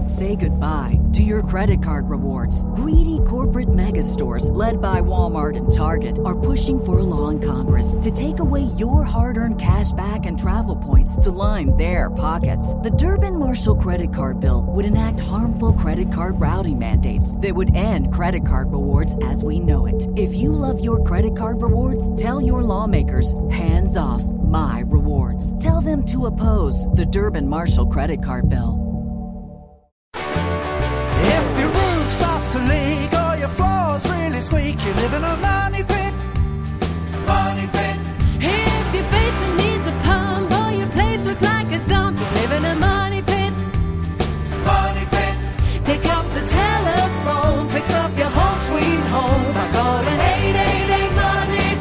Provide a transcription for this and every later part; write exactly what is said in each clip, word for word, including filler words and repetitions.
Say goodbye to your credit card rewards. Greedy corporate mega stores, led by Walmart and Target, are pushing for a law in Congress to take away your hard-earned cash back and travel points to line their pockets. The Durbin-Marshall credit card bill would enact harmful credit card routing mandates that would end credit card rewards as we know it. If you love your credit card rewards, tell your lawmakers, hands off my rewards. Tell them to oppose the Durbin-Marshall credit card bill. If your roof starts to leak or your floor's really squeak, you live in a money pit. Money pit. If your basement needs a pump or your place looks like a dump, you live in a money pit. Money pit. Pick up the telephone, fix up your home sweet home by calling eight eight eight money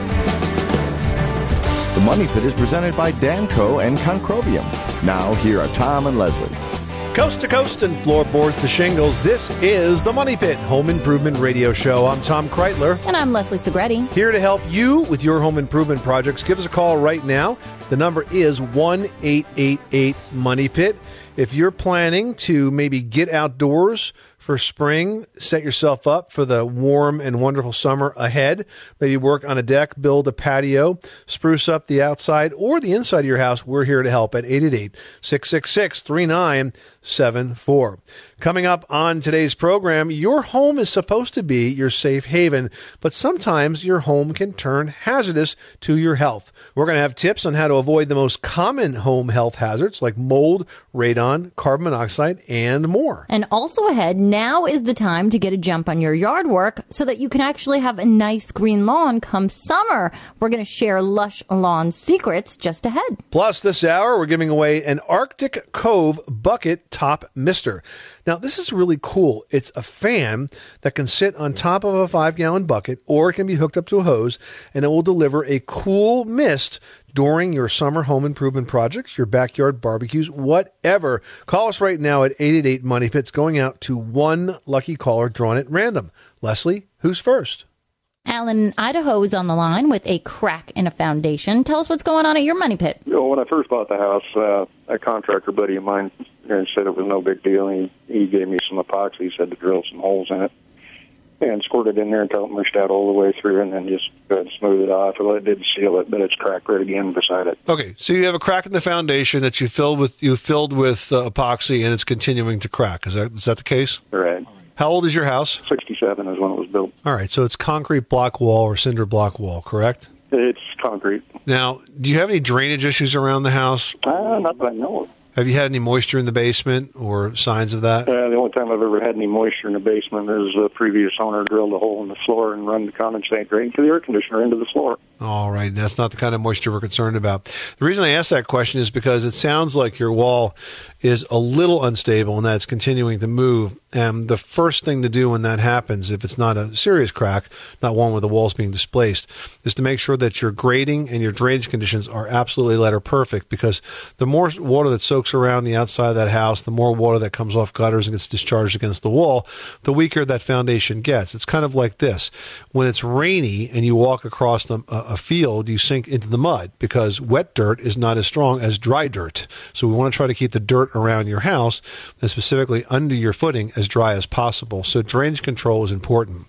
pit. The Money Pit is presented by Danco and Concrobium. Now, here are Tom and Leslie. Coast to coast and floorboards to shingles, this is the Money Pit Home Improvement Radio Show. I'm Tom Kreitler. And I'm Leslie Segretti. Here to help you with your home improvement projects. Give us a call right now. The number is one eight eight eight money pit. If you're planning to maybe get outdoors for spring, set yourself up for the warm and wonderful summer ahead. Maybe work on a deck, build a patio, spruce up the outside or the inside of your house. We're here to help at eight eight eight, six six six, three nine seven four. Coming up on today's program, your home is supposed to be your safe haven, but sometimes your home can turn hazardous to your health. We're going to have tips on how to avoid the most common home health hazards like mold, radon, carbon monoxide, and more. And also ahead, now is the time to get a jump on your yard work so that you can actually have a nice green lawn come summer. We're going to share lush lawn secrets just ahead. Plus, this hour, we're giving away an Arctic Cove Bucket Top Mister. Now, this is really cool. It's a fan that can sit on top of a five-gallon bucket, or it can be hooked up to a hose, and it will deliver a cool mist during your summer home improvement projects, your backyard barbecues, whatever. Call us right now at eight eight eight money pit. It's going out to one lucky caller drawn at random. Leslie, who's first? Alan in Idaho is on the line with a crack in a foundation. Tell us what's going on at your money pit. You know, when I first bought the house, uh, a contractor buddy of mine said it was no big deal. He, he gave me some epoxy. He said to drill some holes in it and squirted in there until it mushed out all the way through, and then just go ahead and smooth it off. Well, it did seal it, but it's cracked right again beside it. Okay, so you have a crack in the foundation that you filled with you filled with uh, epoxy, and it's continuing to crack. Is that is that the case? Right. How old is your house? sixty-seven is when it was built. All right, so it's concrete block wall or cinder block wall, correct? It's concrete. Now, do you have any drainage issues around the house? Uh, not that I know of. Have you had any moisture in the basement or signs of that? Uh, the only time I've ever had any moisture in the basement is the previous owner drilled a hole in the floor and run the condensate drain to the air conditioner into the floor. All right, that's not the kind of moisture we're concerned about. The reason I asked that question is because it sounds like your wall is a little unstable and that it's continuing to move. And the first thing to do when that happens, if it's not a serious crack, not one where the wall's being displaced, is to make sure that your grading and your drainage conditions are absolutely letter perfect, because the more water that soaks around the outside of that house, the more water that comes off gutters and gets discharged against the wall, the weaker that foundation gets. It's kind of like this. When it's rainy and you walk across the, uh, a field, you sink into the mud because wet dirt is not as strong as dry dirt. So we want to try to keep the dirt around your house, and specifically under your footing, as dry as possible. So drainage control is important.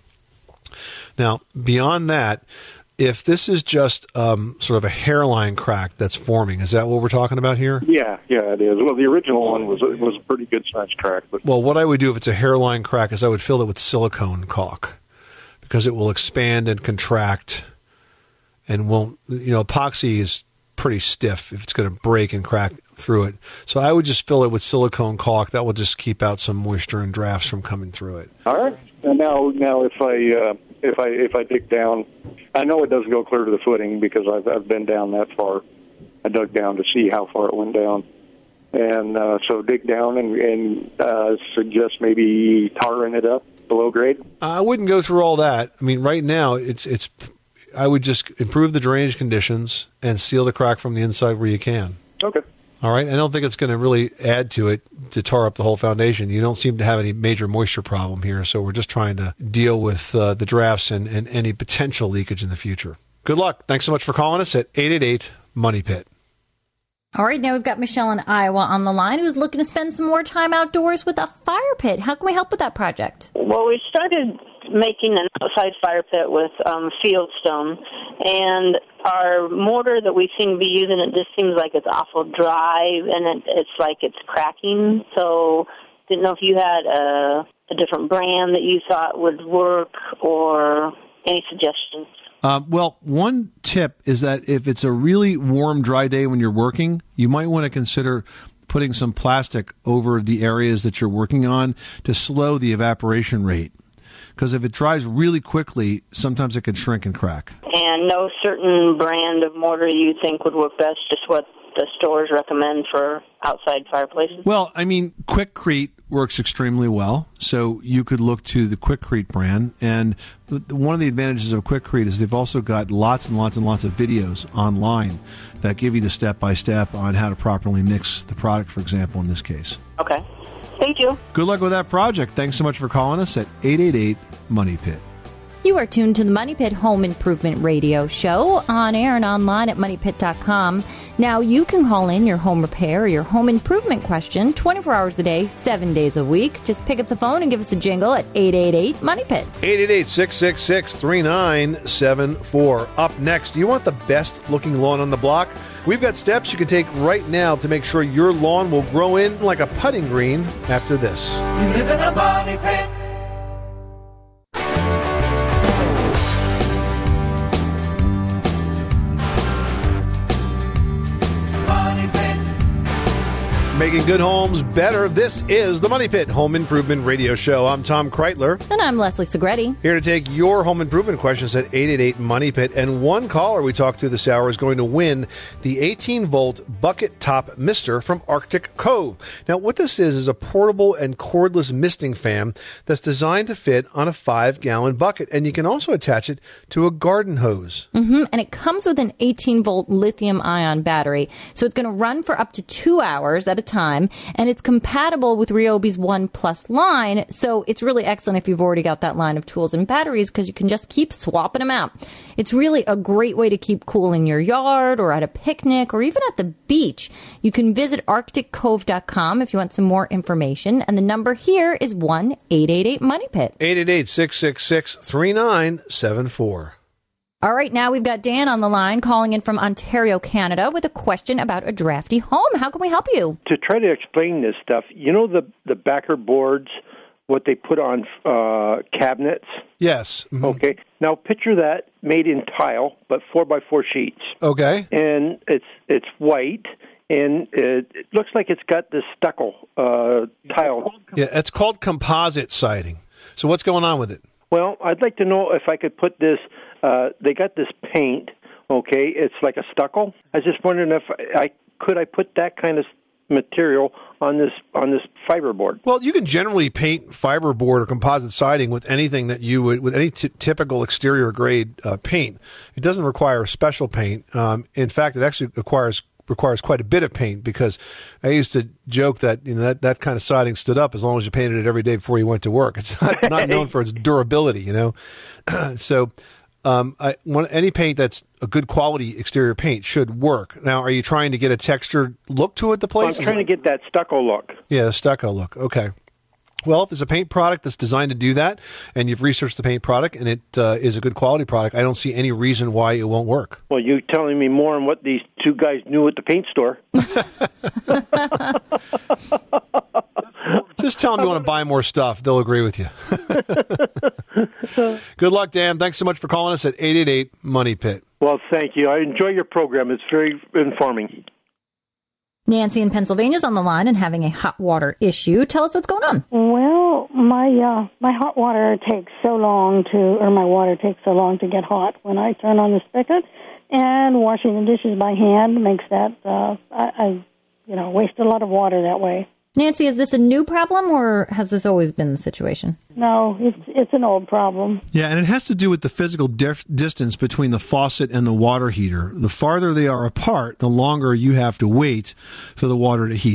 Now, beyond that, if this is just um, sort of a hairline crack that's forming, is that what we're talking about here? Yeah, yeah, it is. Well, the original one was was a pretty good sized crack. But well, what I would do if it's a hairline crack is I would fill it with silicone caulk, because it will expand and contract and won't, you know, epoxy is pretty stiff if it's going to break and crack through it. So I would just fill it with silicone caulk. That will just keep out some moisture and drafts from coming through it. All right. And now, now if I uh, if I if I dig down, I know it doesn't go clear to the footing because I've I've been down that far. I dug down to see how far it went down, and uh, so dig down and, and uh, suggest maybe tarring it up below grade. I wouldn't go through all that. I mean, right now it's it's. I would just improve the drainage conditions and seal the crack from the inside where you can. Okay. All right. I don't think it's going to really add to it to tar up the whole foundation. You don't seem to have any major moisture problem here, so we're just trying to deal with uh, the drafts and, and any potential leakage in the future. Good luck. Thanks so much for calling us at eight eight eight money pit. All right, now we've got Michelle in Iowa on the line who's looking to spend some more time outdoors with a fire pit. How can we help with that project? Well, we started making an outside fire pit with um, fieldstone, and our mortar that we seem to be using, it just seems like it's awful dry, and it, it's like it's cracking. So didn't know if you had a, a different brand that you thought would work or any suggestions. Uh, well, one tip is that if it's a really warm, dry day when you're working, you might want to consider putting some plastic over the areas that you're working on to slow the evaporation rate. Because if it dries really quickly, sometimes it can shrink and crack. And no certain brand of mortar you think would work best, just what the stores recommend for outside fireplaces? Well, I mean, Quikrete works extremely well, so you could look to the Quikrete brand. And one of the advantages of Quikrete is they've also got lots and lots and lots of videos online that give you the step-by-step on how to properly mix the product, for example, in this case. Okay. Thank you. Good luck with that project. Thanks so much for calling us at eight eight eight, MONEY PIT. You are tuned to the Money Pit Home Improvement Radio Show on air and online at money pit dot com. Now, you can call in your home repair or your home improvement question twenty-four hours a day, seven days a week. Just pick up the phone and give us a jingle at eight eight eight, MONEY PIT. eight eight eight, six six six, three nine seven four. Up next, do you want the best looking lawn on the block? We've got steps you can take right now to make sure your lawn will grow in like a putting green after this. You live in a money pit. Making good homes better. This is the Money Pit Home Improvement Radio Show. I'm Tom Kreitler. And I'm Leslie Segretti. Here to take your home improvement questions at eight eight eight, MONEY PIT. And one caller we talked to this hour is going to win the eighteen volt bucket top mister from Arctic Cove. Now, what this is is a portable and cordless misting fan that's designed to fit on a five gallon bucket. And you can also attach it to a garden hose. Mm-hmm. And it comes with an eighteen volt lithium ion battery. So it's going to run for up to two hours at a time, and it's compatible with Ryobi's One Plus line, so it's really excellent if you've already got that line of tools and batteries because you can just keep swapping them out. It's really a great way to keep cool in your yard or at a picnic or even at the beach. You can visit arctic cove dot com if you want some more information, and the number here is one eight eight eight, MONEY PIT. eight eight eight, six six six, three nine seven four. All right, now we've got Dan on the line calling in from Ontario, Canada, with a question about a drafty home. How can we help you? To try to explain this stuff, you know the, the backer boards, what they put on uh, cabinets? Yes. Mm-hmm. Okay. Now picture that made in tile, but four by four sheets. Okay. And it's it's white, and it, it looks like it's got this stucco uh, tile. Yeah, it's called composite siding. So what's going on with it? Well, I'd like to know if I could put this. Uh, they got this paint. Okay, it's like a stucco. I was just wondering if I could I put that kind of material on this on this fiberboard. Well, you can generally paint fiberboard or composite siding with anything that you would with any t- typical exterior grade uh, paint. It doesn't require special paint. Um, in fact, it actually requires requires quite a bit of paint because I used to joke that you know that, that kind of siding stood up as long as you painted it every day before you went to work. It's not, not known for its durability, you know. so. Um, I, one, any paint that's a good quality exterior paint should work. Now, are you trying to get a textured look to it, the place? Well, I'm trying to get that stucco look. Yeah, the stucco look. Okay. Well, if it's a paint product that's designed to do that, and you've researched the paint product, and it uh, is a good quality product, I don't see any reason why it won't work. Well, you're telling me more on what these two guys knew at the paint store. Just tell them you want to buy more stuff. They'll agree with you. Good luck, Dan. Thanks so much for calling us at eight eight eight, MONEY PIT. Well, thank you. I enjoy your program. It's very informing. Nancy in Pennsylvania is on the line and having a hot water issue. Tell us what's going on. Well, my uh, my hot water takes so long to, or my water takes so long to get hot when I turn on the spigot, and washing the dishes by hand makes that, uh, I, I, you know, waste a lot of water that way. Nancy, is this a new problem, or has this always been the situation? No, it's it's an old problem. Yeah, and it has to do with the physical dif- distance between the faucet and the water heater. The farther they are apart, the longer you have to wait for the water to heat up.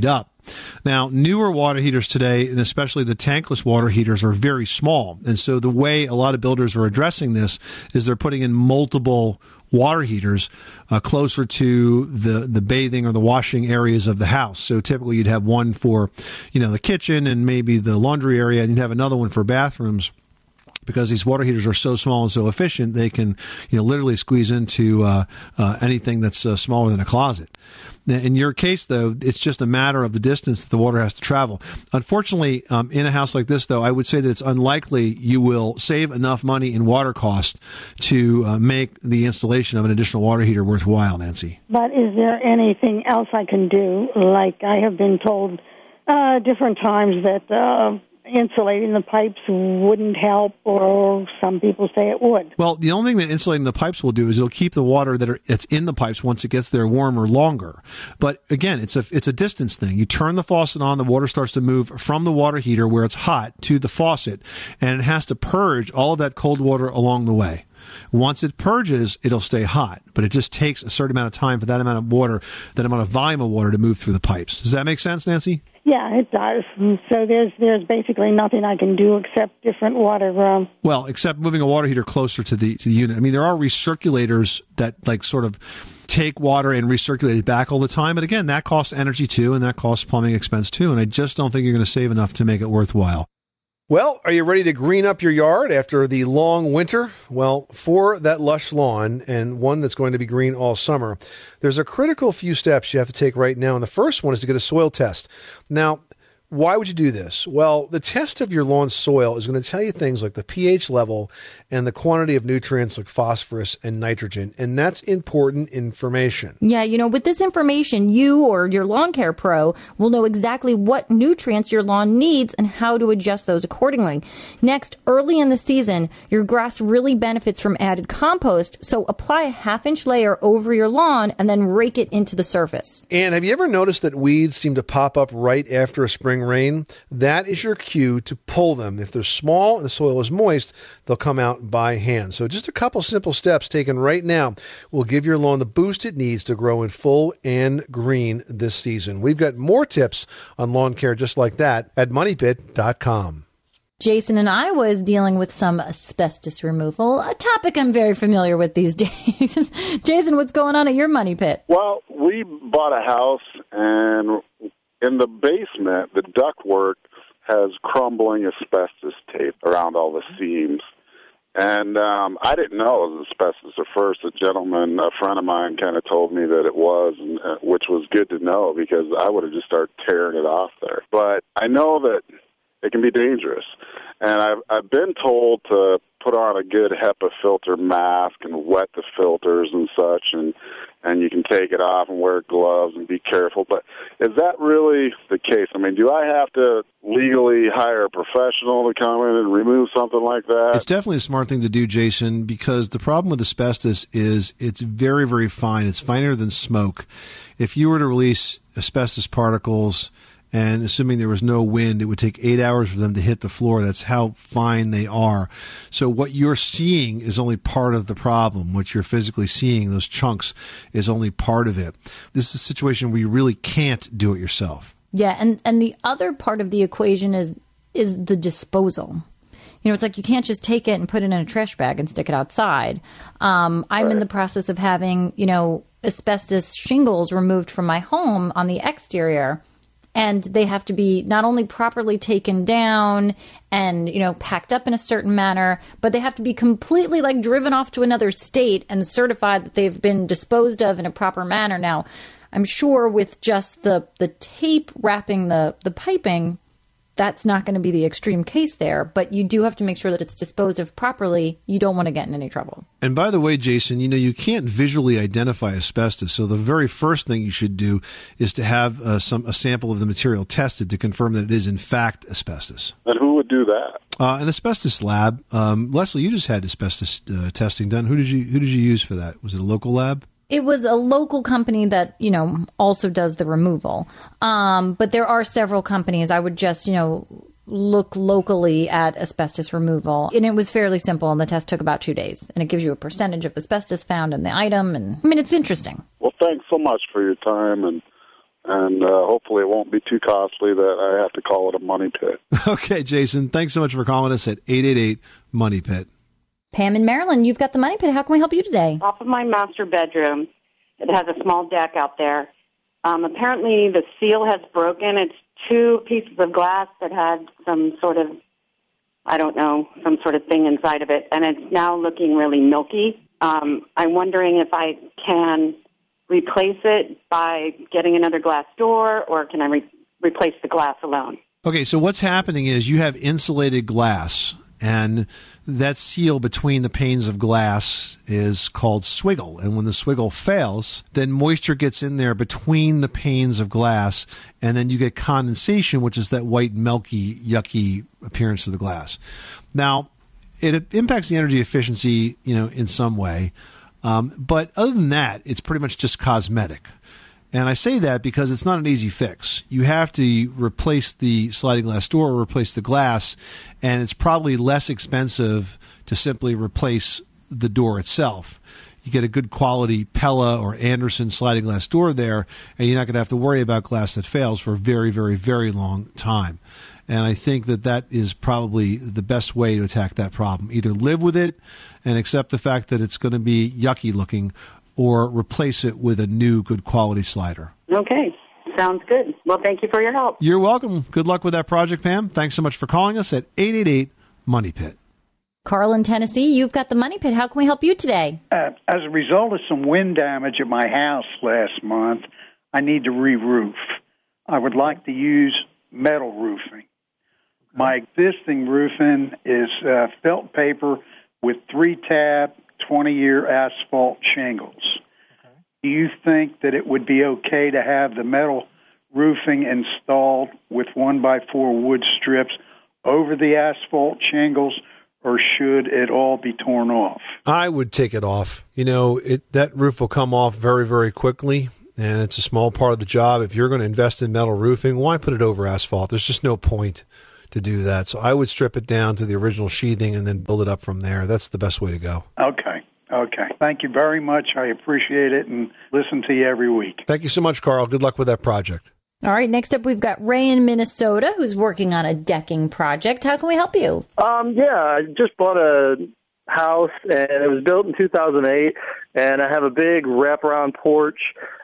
Now, newer water heaters today, and especially the tankless water heaters, are very small. And so the way a lot of builders are addressing this is they're putting in multiple water heaters uh, closer to the, the bathing or the washing areas of the house. So typically you'd have one for, you know, the kitchen and maybe the laundry area, and you'd have another one for bathrooms. Because these water heaters are so small and so efficient, they can, you know, literally squeeze into uh, uh, anything that's uh, smaller than a closet. In your case, though, it's just a matter of the distance that the water has to travel. Unfortunately, um, in a house like this, though, I would say that it's unlikely you will save enough money in water cost to uh, make the installation of an additional water heater worthwhile, Nancy. But is there anything else I can do? Like I have been told uh, different times that uh, insulating the pipes wouldn't help, or some people say it would. Well, the only thing that insulating the pipes will do is it'll keep the water that are, that's in the pipes once it gets there warmer longer. But again, it's a it's a distance thing. You turn the faucet on, the water starts to move from the water heater where it's hot to the faucet, and it has to purge all of that cold water along the way. Once it purges, it'll stay hot, but it just takes a certain amount of time for that amount of water, that amount of volume of water to move through the pipes. Does that make sense, Nancy? Yeah, it does. So there's there's basically nothing I can do except different water. Um, well, except moving a water heater closer to the to the unit. I mean, there are recirculators that like sort of take water and recirculate it back all the time. But again, that costs energy too, and that costs plumbing expense too. And I just don't think you're going to save enough to make it worthwhile. Well, are you ready to green up your yard after the long winter? Well, for that lush lawn, and one that's going to be green all summer, there's a critical few steps you have to take right now. And the first one is to get a soil test. Now, why would you do this? Well, the test of your lawn soil is going to tell you things like the pH level and the quantity of nutrients like phosphorus and nitrogen, and that's important information. Yeah, you know, with this information, you or your lawn care pro will know exactly what nutrients your lawn needs and how to adjust those accordingly. Next, early in the season, your grass really benefits from added compost, so apply a half-inch layer over your lawn and then rake it into the surface. And have you ever noticed that weeds seem to pop up right after a spring rain? That is your cue to pull them. If they're small and the soil is moist, they'll come out by hand. So just a couple simple steps taken right now will give your lawn the boost it needs to grow in full and green this season. We've got more tips on lawn care just like that at money pit dot com. Jason and I was dealing with some asbestos removal, a topic I'm very familiar with these days. Jason, what's going on at your money pit? Well, we bought a house, and in the basement, the ductwork has crumbling asbestos tape around all the seams. And um, I didn't know it was asbestos at first. A gentleman, a friend of mine, kind of told me that it was, and, uh, which was good to know because I would have just started tearing it off there. But I know that it can be dangerous. And I've, I've been told to put on a good HEPA filter mask and wet the filters and such, and and you can take it off and wear gloves and be careful. But is that really the case? I mean, do I have to legally hire a professional to come in and remove something like that? It's definitely a smart thing to do, Jason, because the problem with asbestos is it's very, very fine. It's finer than smoke. If you were to release asbestos particles, and assuming there was no wind, it would take eight hours for them to hit the floor. That's how fine they are. So what you're seeing is only part of the problem. What you're physically seeing, those chunks, is only part of it. This is a situation where you really can't do it yourself. Yeah, and, and the other part of the equation is is the disposal. You know, it's like you can't just take it and put it in a trash bag and stick it outside. Um, I'm right. in the process of having, you know, asbestos shingles removed from my home on the exterior. And they have to be not only properly taken down and, you know, packed up in a certain manner, but they have to be completely like driven off to another state and certified that they've been disposed of in a proper manner. Now, I'm sure with just the, the tape wrapping the, the piping, that's not going to be the extreme case there, but you do have to make sure that it's disposed of properly. You don't want to get in any trouble. And by the way, Jason, you know, you can't visually identify asbestos. So the very first thing you should do is to have uh, some a sample of the material tested to confirm that it is in fact asbestos. And who would do that? Uh, an asbestos lab. Um, Leslie, you just had asbestos uh, testing done. Who did you who did you use for that? Was it a local lab? It was a local company that, you know, also does the removal. Um, but there are several companies. I would just, you know, look locally at asbestos removal. And it was fairly simple, and the test took about two days. And it gives you a percentage of asbestos found in the item. And I mean, it's interesting. Well, thanks so much for your time, and and uh, hopefully it won't be too costly that I have to call it a money pit. Okay, Jason, thanks so much for calling us at eight eight eight, money pit. Pam in Maryland, you've got the money pit. How can we help you today? Off of my master bedroom, it has a small deck out there. Um, apparently the seal has broken. It's two pieces of glass that had some sort of, I don't know, some sort of thing inside of it, and it's now looking really milky. Um, I'm wondering if I can replace it by getting another glass door, or can I re- replace the glass alone? Okay, so what's happening is you have insulated glass, and that seal between the panes of glass is called swiggle. And when the swiggle fails, then moisture gets in there between the panes of glass, and then you get condensation, which is that white, milky, yucky appearance of the glass. Now, it impacts the energy efficiency, you know, in some way. Um, but other than that, it's pretty much just cosmetic. And I say that because it's not an easy fix. You have to replace the sliding glass door or replace the glass, and it's probably less expensive to simply replace the door itself. You get a good quality Pella or Anderson sliding glass door there, and you're not going to have to worry about glass that fails for a very, very, very long time. And I think that that is probably the best way to attack that problem. Either live with it and accept the fact that it's going to be yucky looking, or replace it with a new good quality slider. Okay. Sounds good. Well, thank you for your help. You're welcome. Good luck with that project, Pam. Thanks so much for calling us at eight eight eight, money pit. Carl in Tennessee, you've got the money pit. How can we help you today? Uh, as a result of some wind damage at my house last month, I need to re-roof. I would like to use metal roofing. My existing roofing is uh, felt paper with three-tab, twenty-year asphalt shingles. Okay. Do you think that it would be okay to have the metal roofing installed with one by four wood strips over the asphalt shingles, or should it all be torn off? I would take it off. You know, it, that roof will come off very, very quickly, and it's a small part of the job. If you're going to invest in metal roofing, why put it over asphalt? There's just no point to do that. So I would strip it down to the original sheathing and then build it up from there. That's the best way to go. Okay. Okay. Thank you very much. I appreciate it and listen to you every week. Thank you so much, Carl. Good luck with that project. All right. Next up, we've got Ray in Minnesota, who's working on a decking project. How can we help you? Um, yeah, I just bought a house, and it was built in two thousand eight, and I have a big wraparound porch,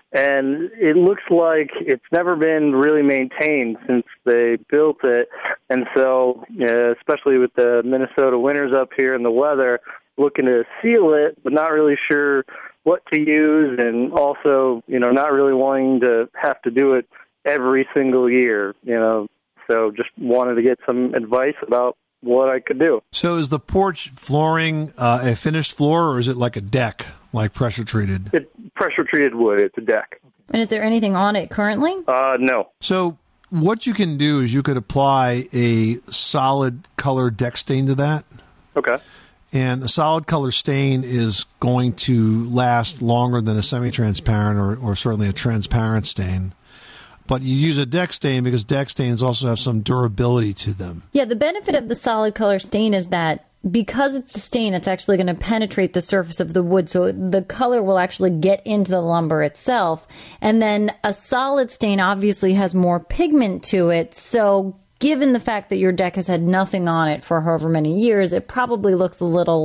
and it looks like it's never been really maintained since they built it. And so, uh, especially with the Minnesota winters up here and the weather, looking to seal it, but not really sure what to use, and also, you know, not really wanting to have to do it every single year, you know. So just wanted to get some advice about what I could do. So is the porch flooring uh, a finished floor, or is it like a deck, like pressure treated? It's pressure treated wood. It's a deck. And is there anything on it currently? Uh, no. So what you can do is you could apply a solid color deck stain to that. Okay. And a solid color stain is going to last longer than a semi-transparent or, or certainly a transparent stain. But you use a deck stain because deck stains also have some durability to them. Yeah, the benefit of the solid color stain is that because it's a stain, it's actually going to penetrate the surface of the wood, so the color will actually get into the lumber itself. And then a solid stain obviously has more pigment to it, so given the fact that your deck has had nothing on it for however many years, it probably looks a little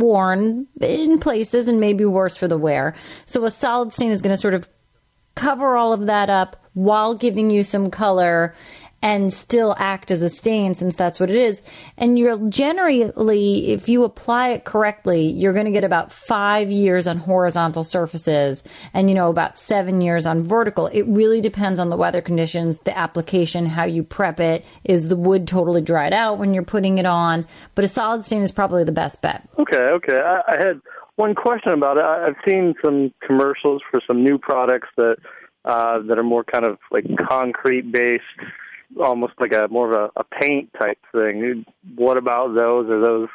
worn in places and maybe worse for the wear. So a solid stain is going to sort of cover all of that up while giving you some color and still act as a stain, since that's what it is. And you're generally, if you apply it correctly, you're going to get about five years on horizontal surfaces and, you know, about seven years on vertical. It really depends on the weather conditions, the application, how you prep it. Is the wood totally dried out when you're putting it on? But a solid stain is probably the best bet. Okay, okay. I, I had one question about it. I, I've seen some commercials for some new products that uh, that are more kind of like concrete-based, almost like a more of a, a paint type thing. What about those? Are those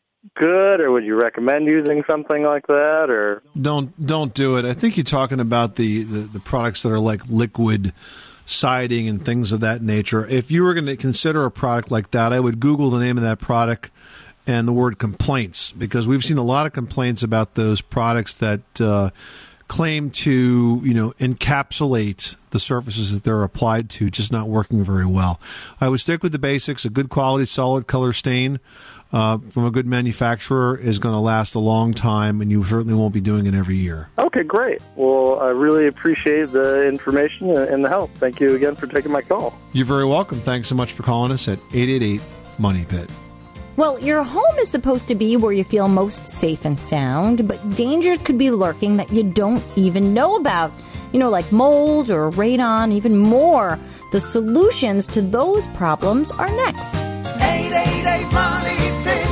good, or would you recommend using something like that? Or don't don't do it. I think you're talking about the, the, the products that are like liquid siding and things of that nature. If you were going to consider a product like that, I would Google the name of that product and the word complaints, because we've seen a lot of complaints about those products that uh, claim to, you know, encapsulate the surfaces that they're applied to just not working very well. I would stick with the basics. A good quality, solid color stain uh, from a good manufacturer is going to last a long time, and you certainly won't be doing it every year. Okay, great. Well, I really appreciate the information and the help. Thank you again for taking my call. You're very welcome. Thanks so much for calling us at eight eight eight, money pit. Well, your home is supposed to be where you feel most safe and sound, but dangers could be lurking that you don't even know about. You know, like mold or radon, even more. The solutions to those problems are next. eight eight eight, money pit.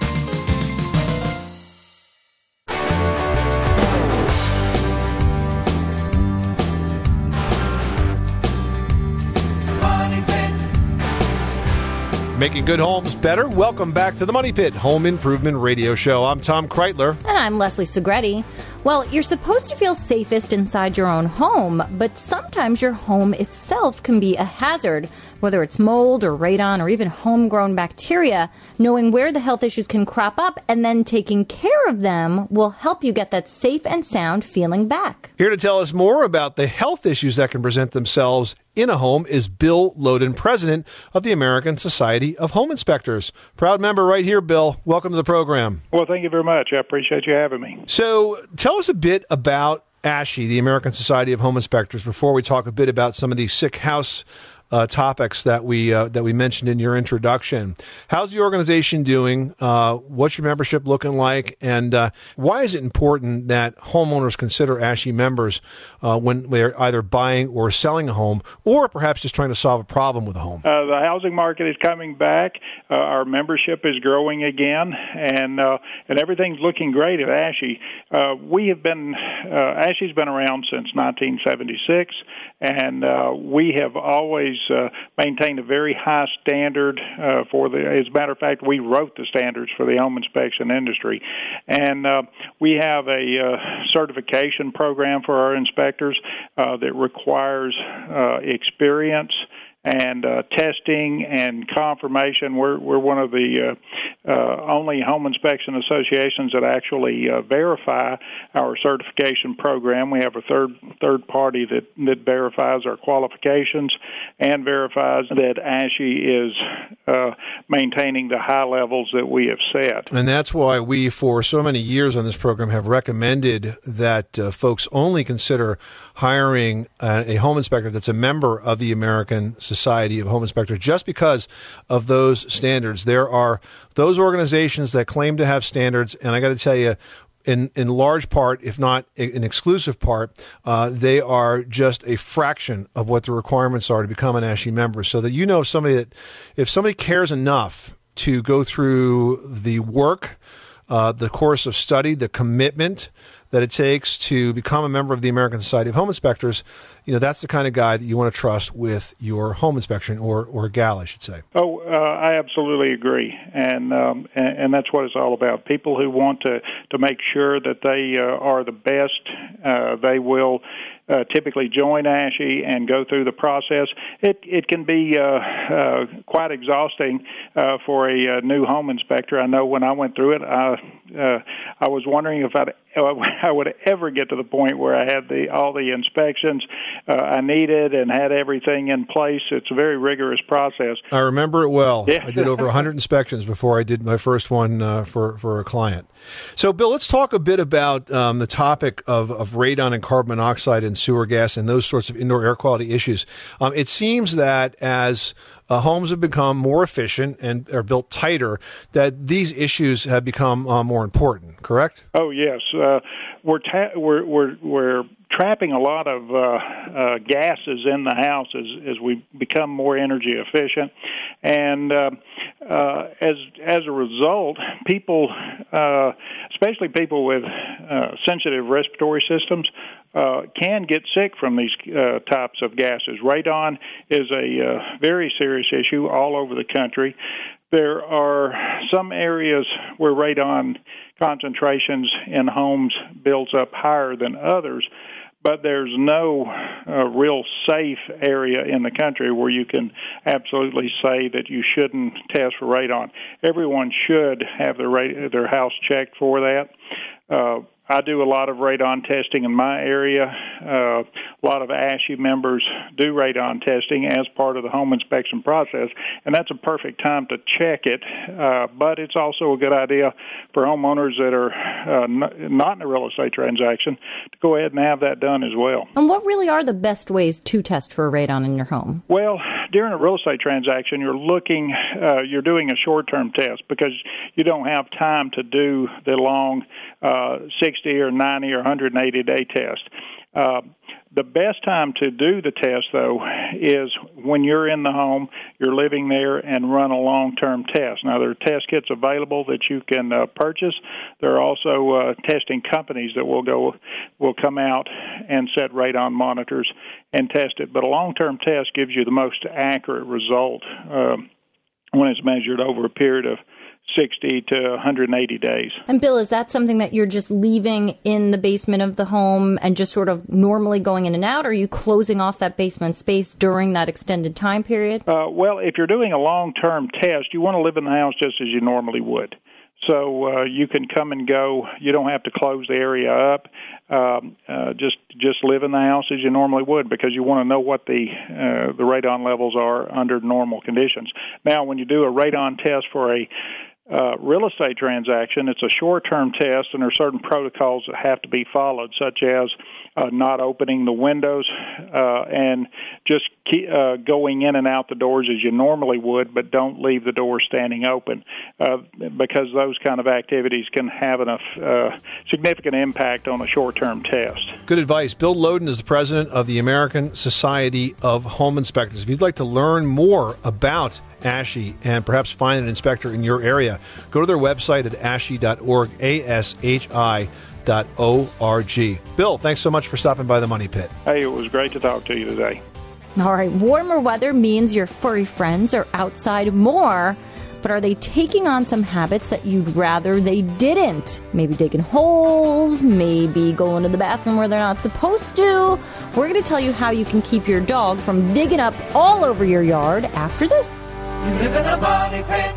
Making good homes better. Welcome back to the Money Pit Home Improvement Radio Show. I'm Tom Kreitler. And I'm Leslie Segretti. Well, you're supposed to feel safest inside your own home, but sometimes your home itself can be a hazard. Whether it's mold or radon or even homegrown bacteria, knowing where the health issues can crop up and then taking care of them will help you get that safe and sound feeling back. Here to tell us more about the health issues that can present themselves in a home is Bill Loden, president of the American Society of Home Inspectors. Proud member right here, Bill. Welcome to the program. Well, thank you very much. I appreciate you having me. So tell us a bit about A S H I, the American Society of Home Inspectors, before we talk a bit about some of these sick house Uh, topics that we uh, that we mentioned in your introduction. How's the organization doing? Uh, what's your membership looking like? And uh, why is it important that homeowners consider A S H I members uh, when they're either buying or selling a home, or perhaps just trying to solve a problem with a home? Uh, the housing market is coming back. Uh, our membership is growing again, and uh, and everything's looking great at A S H I. Uh, we have been uh, A S H I's been around since nineteen seventy-six, and uh, we have always Uh, maintained a very high standard uh, for the. As a matter of fact, we wrote the standards for the home inspection industry, and uh, we have a uh, certification program for our inspectors uh, that requires uh, experience and uh, testing and confirmation. We're we're one of the uh, uh, only home inspection associations that actually uh, verify our certification program. We have a third third party that, that verifies our qualifications and verifies that A S H I is uh, maintaining the high levels that we have set. And that's why we, for so many years on this program, have recommended that uh, folks only consider hiring uh, a home inspector that's a member of the American Society of Home Inspectors, just because of those standards. There are those organizations that claim to have standards, and I got to tell you, in in large part, if not an exclusive part, uh, they are just a fraction of what the requirements are to become an A S H I member. So that you know, if somebody that if somebody cares enough to go through the work, uh, the course of study, the commitment that it takes to become a member of the American Society of Home Inspectors, you know, that's the kind of guy that you want to trust with your home inspection, or, or gal, I should say. Oh, uh, I absolutely agree, and, um, and and that's what it's all about. People who want to, to make sure that they uh, are the best, uh, they will uh, typically join A S H I and go through the process. It it can be uh, uh, quite exhausting uh, for a, a new home inspector. I know when I went through it, I uh, I was wondering if I'd, I would ever get to the point where I had the all the inspections uh, I needed and had everything in place. It's a very rigorous process. I remember it well. Yeah. I did over one hundred inspections before I did my first one uh, for, for a client. So, Bill, let's talk a bit about um, the topic of, of radon and carbon monoxide and sewer gas and those sorts of indoor air quality issues. Um, it seems that as Uh, homes have become more efficient and are built tighter, that these issues have become uh, more important, correct? Oh, yes. Uh, we're, ta- we're, we're, we're trapping a lot of uh, uh, gases in the house as, as we become more energy efficient. And uh, uh, as, as a result, people, uh, especially people with uh, sensitive respiratory systems, Uh, can get sick from these uh, types of gases. Radon is a uh, very serious issue all over the country. There are some areas where radon concentrations in homes builds up higher than others, but there's no uh, real safe area in the country where you can absolutely say that you shouldn't test for radon. Everyone should have their, ra- their house checked for that. Uh, I do a lot of radon testing in my area. Uh, a lot of ASHI members do radon testing as part of the home inspection process, and that's a perfect time to check it. Uh, but it's also a good idea for homeowners that are uh, n- not in a real estate transaction to go ahead and have that done as well. And what really are the best ways to test for radon in your home? Well, during a real estate transaction, you're looking, uh, you're doing a short-term test because you don't have time to do the long uh, sixty or ninety or one hundred eighty day test. Uh, the best time to do the test, though, is when you're in the home, you're living there, and run a long-term test. Now, there are test kits available that you can uh, purchase. There are also uh, testing companies that will go will come out and set radon monitors and test it. But a long-term test gives you the most accurate result uh, when it's measured over a period of sixty to one hundred eighty days. And Bill, is that something that you're just leaving in the basement of the home and just sort of normally going in and out? Or are you closing off that basement space during that extended time period? Uh, well, if you're doing a long-term test, you want to live in the house just as you normally would. So uh, you can come and go. You don't have to close the area up. Um, uh, just just live in the house as you normally would, because you want to know what the uh, the radon levels are under normal conditions. Now, when you do a radon test for a Uh, real estate transaction, it's a short-term test, and there are certain protocols that have to be followed, such as uh, not opening the windows uh, and just keep, uh, going in and out the doors as you normally would, but don't leave the door standing open, uh, because those kind of activities can have a uh, significant impact on a short-term test. Good advice. Bill Loden is the president of the American Society of Home Inspectors. If you'd like to learn more about ASHI and perhaps find an inspector in your area, go to their website at A S H I dot org, A S H I dot O R G. Bill, thanks so much for stopping by the Money Pit. Hey, it was great to talk to you today. All right, warmer weather means your furry friends are outside more, but are they taking on some habits that you'd rather they didn't? Maybe digging holes, maybe going to the bathroom where they're not supposed to. We're going to tell you how you can keep your dog from digging up all over your yard after this. You live in a money pit.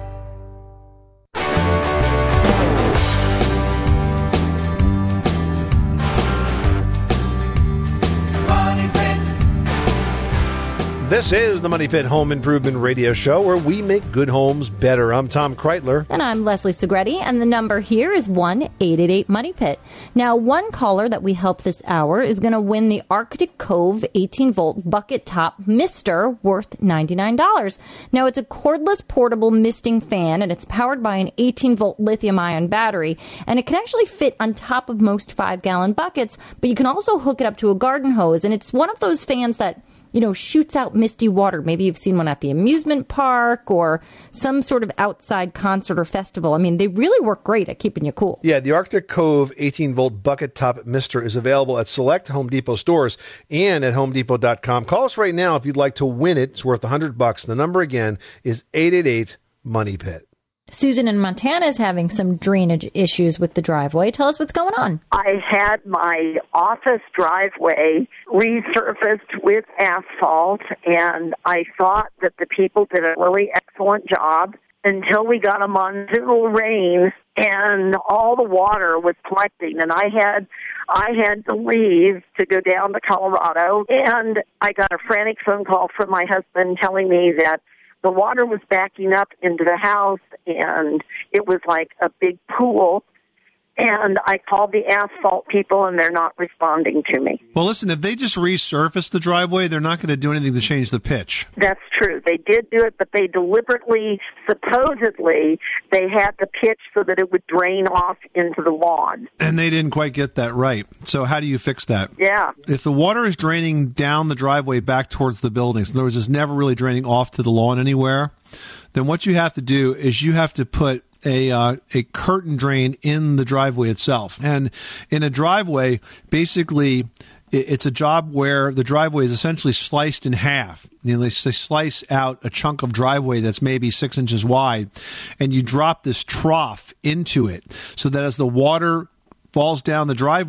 This is the Money Pit Home Improvement Radio Show, where we make good homes better. I'm Tom Kreitler. And I'm Leslie Segretti, and the number here is one eight eight eight money pit. Now, one caller that we help this hour is going to win the Arctic Cove eighteen volt bucket top mister worth ninety-nine dollars. Now, it's a cordless portable misting fan, and it's powered by an eighteen volt lithium-ion battery, and it can actually fit on top of most five-gallon buckets, but you can also hook it up to a garden hose, and it's one of those fans that, you know, shoots out misty water. Maybe you've seen one at the amusement park or some sort of outside concert or festival. I mean, they really work great at keeping you cool. Yeah, the Arctic Cove eighteen volt bucket top mister is available at select Home Depot stores and at home depot dot com. Call us right now if you'd like to win it. It's worth one hundred bucks. The number again is eight eight eight money pit. Susan in Montana is having some drainage issues with the driveway. Tell us what's going on. I had my office driveway resurfaced with asphalt, and I thought that the people did a really excellent job until we got a monsoonal rain and all the water was collecting, and I had I had to leave to go down to Colorado, and I got a frantic phone call from my husband telling me that the water was backing up into the house, and it was like a big pool. And I called the asphalt people, and they're not responding to me. Well, listen, if they just resurface the driveway, they're not going to do anything to change the pitch. That's true. They did do it, but they deliberately, supposedly, they had the pitch so that it would drain off into the lawn. And they didn't quite get that right. So how do you fix that? Yeah. If the water is draining down the driveway back towards the buildings, in other words, it's never really draining off to the lawn anywhere, then what you have to do is you have to put a uh, a curtain drain in the driveway itself. And in a driveway, basically, it's a job where the driveway is essentially sliced in half. You know, they, they slice out a chunk of driveway that's maybe six inches wide, and you drop this trough into it so that as the water falls down the driveway,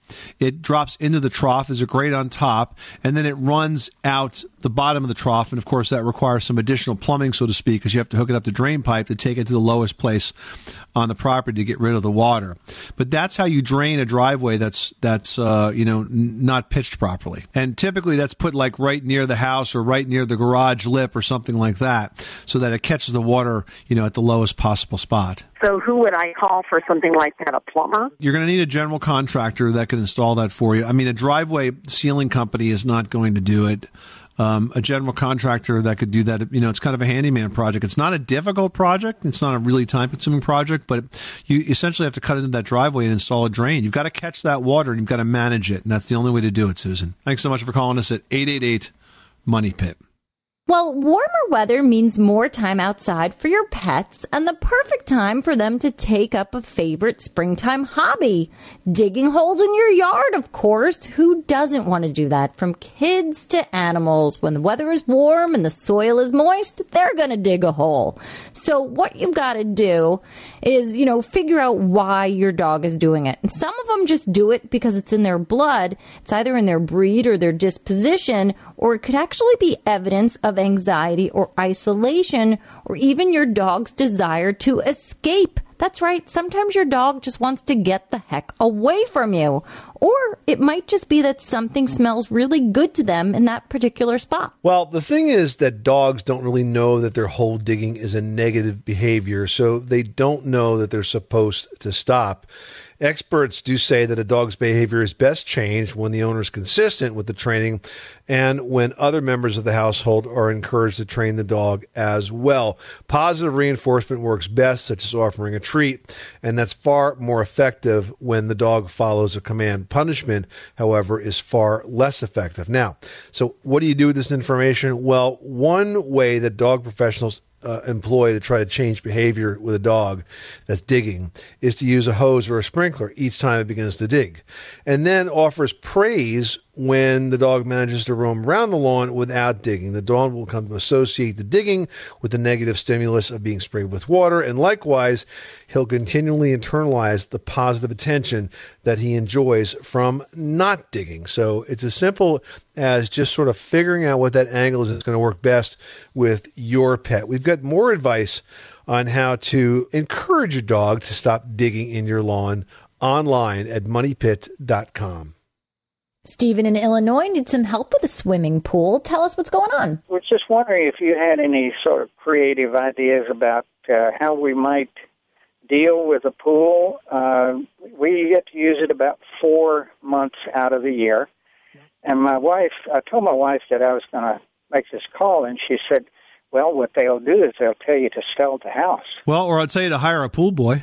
it drops into the trough. There's a grate on top, and then it runs out the bottom of the trough. And, of course, that requires some additional plumbing, so to speak, because you have to hook it up to drain pipe to take it to the lowest place on the property to get rid of the water. But that's how you drain a driveway that's, that's uh, you know, n- not pitched properly. And typically that's put like right near the house or right near the garage lip or something like that so that it catches the water, you know, at the lowest possible spot. So who would I call for something like that? A plumber? You're going to need a general contractor that can install that for you. I mean, a driveway sealing company is not going to do it. Um, a general contractor that could do that, you know, it's kind of a handyman project. It's not a difficult project. It's not a really time-consuming project, but you essentially have to cut into that driveway and install a drain. You've got to catch that water, and you've got to manage it, and that's the only way to do it, Susan. Thanks so much for calling us at eight eight eight, money pit. Well, warmer weather means more time outside for your pets and the perfect time for them to take up a favorite springtime hobby. Digging holes in your yard, of course. Who doesn't want to do that? From kids to animals. When the weather is warm and the soil is moist, they're going to dig a hole. So what you've got to do is, you know, figure out why your dog is doing it. And some of them just do it because it's in their blood. It's either in their breed or their disposition, or it could actually be evidence of anxiety or isolation, or even your dog's desire to escape. That's right. Sometimes your dog just wants to get the heck away from you. Or it might just be that something smells really good to them in that particular spot. Well, the thing is that dogs don't really know that their hole digging is a negative behavior, so they don't know that they're supposed to stop. Experts do say that a dog's behavior is best changed when the owner is consistent with the training and when other members of the household are encouraged to train the dog as well. Positive reinforcement works best, such as offering a treat, and that's far more effective when the dog follows a command. Punishment, however, is far less effective. Now, so what do you do with this information? Well, one way that dog professionals Uh, employ to try to change behavior with a dog that's digging is to use a hose or a sprinkler each time it begins to dig, and then offers praise when the dog manages to roam around the lawn without digging. The dog will come to associate the digging with the negative stimulus of being sprayed with water, and likewise, he'll continually internalize the positive attention that he enjoys from not digging. So it's as simple as just sort of figuring out what that angle is that's going to work best with your pet. We've got more advice on how to encourage your dog to stop digging in your lawn online at money pit dot com. Stephen in Illinois needs some help with a swimming pool. Tell us what's going on. I was just wondering if you had any sort of creative ideas about uh, how we might deal with a pool. Uh, we get to use it about four months out of the year. And my wife, I told my wife that I was going to make this call, and she said, well, what they'll do is they'll tell you to sell the house. Well, or I'd tell you to hire a pool boy.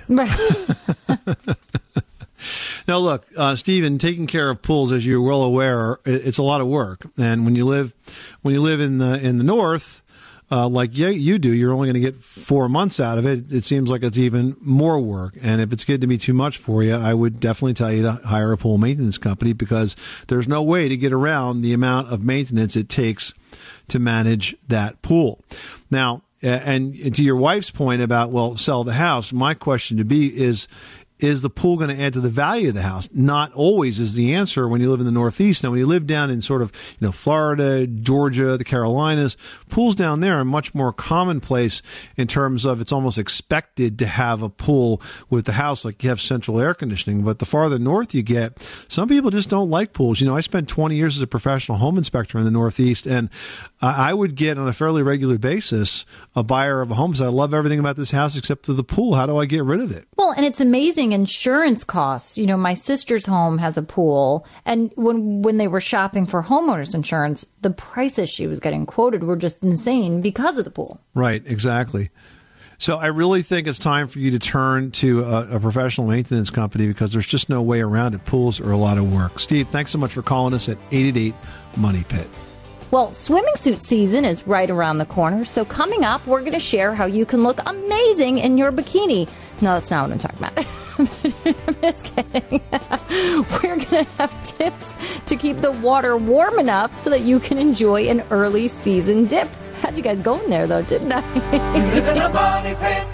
Now, look, uh, Stephen, taking care of pools, as you're well aware, it's a lot of work. And when you live, when you live in the in the north, uh, like you, you do, you're only going to get four months out of it. It seems like it's even more work. And if it's getting to be too much for you, I would definitely tell you to hire a pool maintenance company, because there's no way to get around the amount of maintenance it takes to manage that pool. Now, and to your wife's point about, well, sell the house, my question to be is, is the pool going to add to the value of the house? Not always is the answer when you live in the Northeast. Now, when you live down in sort of, you know, Florida, Georgia, the Carolinas, pools down there are much more commonplace in terms of it's almost expected to have a pool with the house, like you have central air conditioning. But the farther north you get, some people just don't like pools. You know, I spent twenty years as a professional home inspector in the Northeast, and I would get on a fairly regular basis a buyer of a home say, I love everything about this house except for the pool. How do I get rid of it? Well, and it's amazing insurance costs. You know, my sister's home has a pool, and when when they were shopping for homeowners insurance, the prices she was getting quoted were just insane because of the pool. Right, exactly. So I really think it's time for you to turn to a, a professional maintenance company, because there's just no way around it. Pools are a lot of work. Steve, thanks so much for calling us at eight eight eight, money pit. Well, swimming suit season is right around the corner, so coming up, we're going to share how you can look amazing in your bikini. No, that's not what I'm talking about. I'm just kidding. We're going to have tips to keep the water warm enough so that you can enjoy an early season dip. How'd you guys go in there, though, didn't I? You live in a money pit.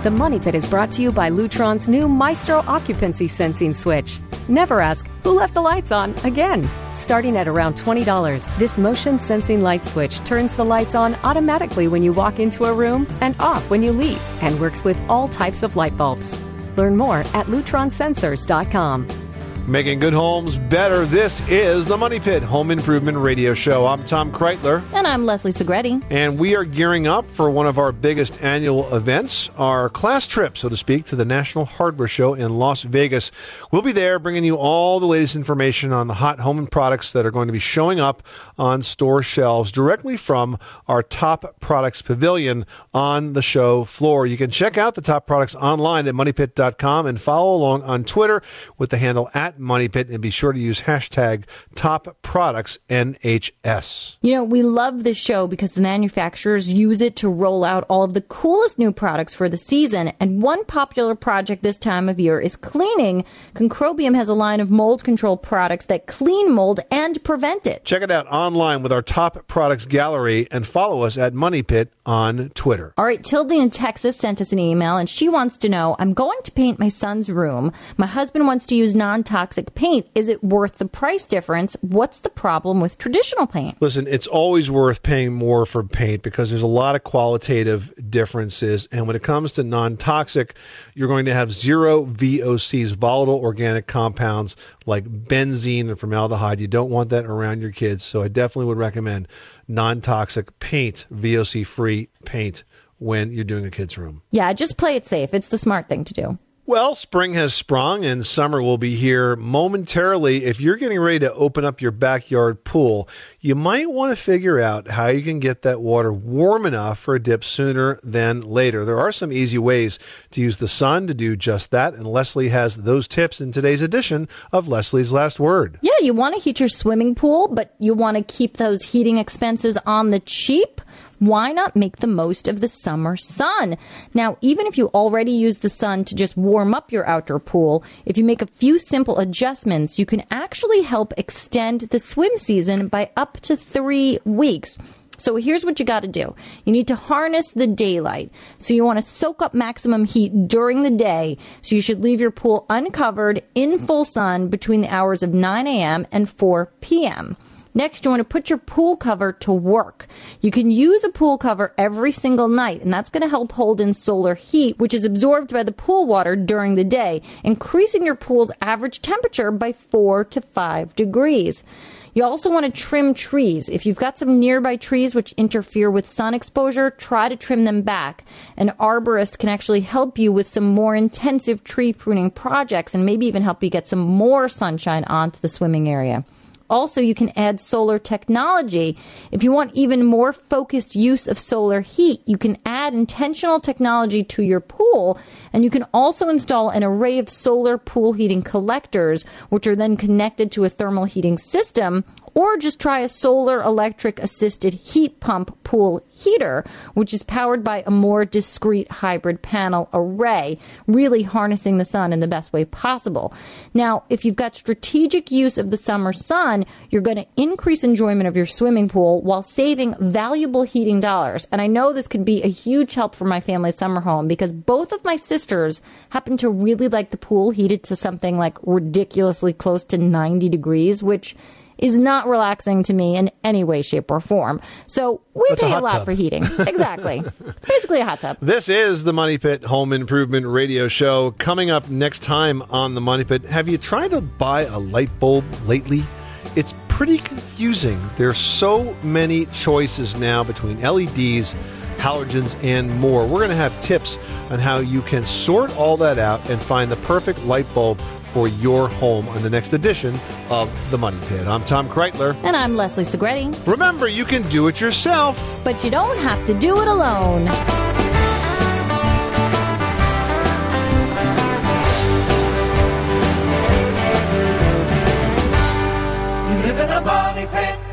The Money Pit is brought to you by Lutron's new Maestro occupancy sensing switch. Never ask, who left the lights on again? Starting at around twenty dollars, this motion sensing light switch turns the lights on automatically when you walk into a room and off when you leave, and works with all types of light bulbs. Learn more at lutron sensors dot com. Making good homes better. This is the Money Pit Home Improvement Radio Show. I'm Tom Kreitler. And I'm Leslie Segretti. And we are gearing up for one of our biggest annual events, our class trip, so to speak, to the National Hardware Show in Las Vegas. We'll be there bringing you all the latest information on the hot home and products that are going to be showing up on store shelves directly from our Top Products Pavilion on the show floor. You can check out the top products online at money pit dot com and follow along on Twitter with the handle at Money Pit, and be sure to use hashtag Top Products N H S. You know, we love this show because the manufacturers use it to roll out all of the coolest new products for the season. And one popular project this time of year is cleaning. Concrobium has a line of mold control products that clean mold and prevent it. Check it out online with our Top Products Gallery and follow us at Money Pit on Twitter. All right, Tilde in Texas sent us an email, and she wants to know, I'm going to paint my son's room. My husband wants to use non-toxic paint. Is it worth the price difference? What's the problem with traditional paint? Listen, it's always worth paying more for paint because there's a lot of qualitative differences. And when it comes to non-toxic, you're going to have zero V O Cs, volatile organic compounds like benzene and formaldehyde. You don't want that around your kids. So I definitely would recommend non-toxic paint, V O C-free paint when you're doing a kid's room. Yeah, just play it safe. It's the smart thing to do. Well, spring has sprung and summer will be here momentarily. If you're getting ready to open up your backyard pool, you might want to figure out how you can get that water warm enough for a dip sooner than later. There are some easy ways to use the sun to do just that, and Leslie has those tips in today's edition of Leslie's Last Word. Yeah, you want to heat your swimming pool, but you want to keep those heating expenses on the cheap. Why not make the most of the summer sun? Now, even if you already use the sun to just warm up your outdoor pool, if you make a few simple adjustments, you can actually help extend the swim season by up to three weeks. So here's what you got to do. You need to harness the daylight. So you want to soak up maximum heat during the day. So you should leave your pool uncovered in full sun between the hours of nine a.m. and four p.m. Next, you want to put your pool cover to work. You can use a pool cover every single night, and that's going to help hold in solar heat, which is absorbed by the pool water during the day, increasing your pool's average temperature by four to five degrees. You also want to trim trees. If you've got some nearby trees which interfere with sun exposure, try to trim them back. An arborist can actually help you with some more intensive tree pruning projects and maybe even help you get some more sunshine onto the swimming area. Also, you can add solar technology. If you want even more focused use of solar heat, you can add intentional technology to your pool, and you can also install an array of solar pool heating collectors, which are then connected to a thermal heating system, or just try a solar electric assisted heat pump pool heater, which is powered by a more discrete hybrid panel array, really harnessing the sun in the best way possible. Now, if you've got strategic use of the summer sun, you're going to increase enjoyment of your swimming pool while saving valuable heating dollars. And I know this could be a huge help for my family's summer home because both of my sisters happen to really like the pool heated to something like ridiculously close to ninety degrees, which is not relaxing to me in any way, shape, or form. So we That's pay a, a lot tub. for heating. Exactly. It's basically a hot tub. This is the Money Pit Home Improvement Radio Show. Coming up next time on the Money Pit, have you tried to buy a light bulb lately? It's pretty confusing. There's so many choices now between L E Ds, halogens, and more. We're going to have tips on how you can sort all that out and find the perfect light bulb for your home on the next edition of The Money Pit. I'm Tom Kreitler. And I'm Leslie Segretti. Remember, you can do it yourself, but you don't have to do it alone. You live in a money pit.